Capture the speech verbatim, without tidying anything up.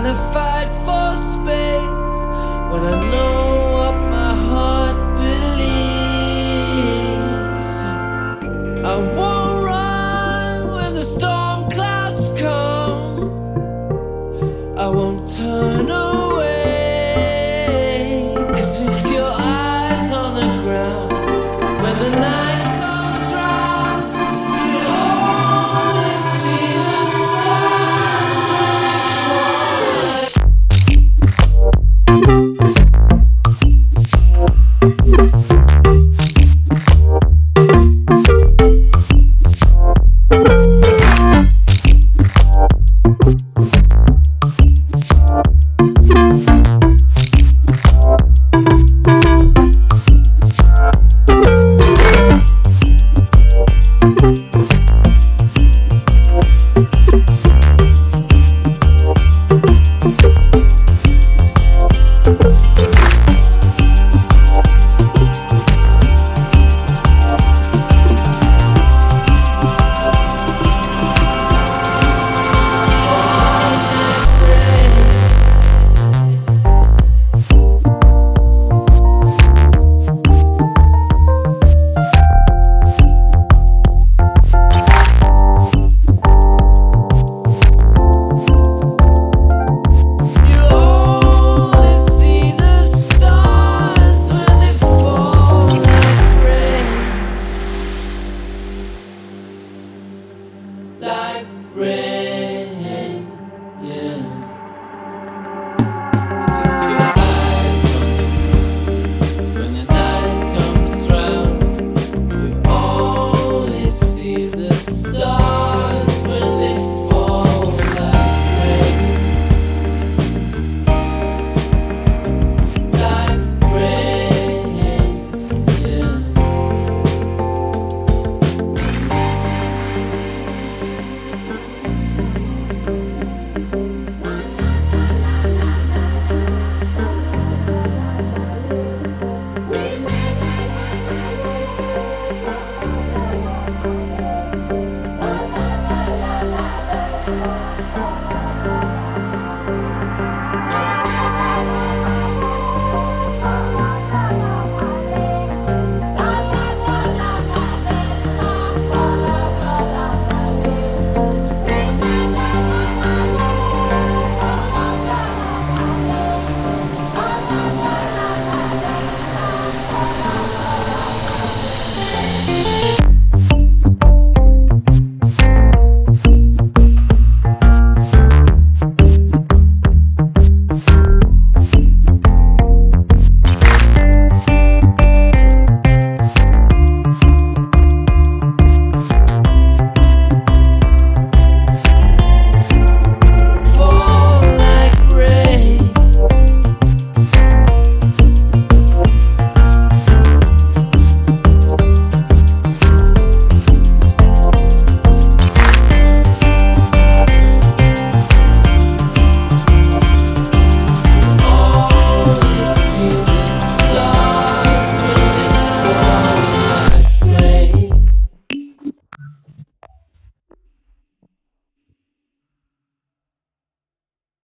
the fight for space, when I know what my heart believes. I won't run when the storm clouds come. I won't turn away, 'cause if your eyes on the ground, when the night comes round, you only see the stars when they fall like rain, like rain.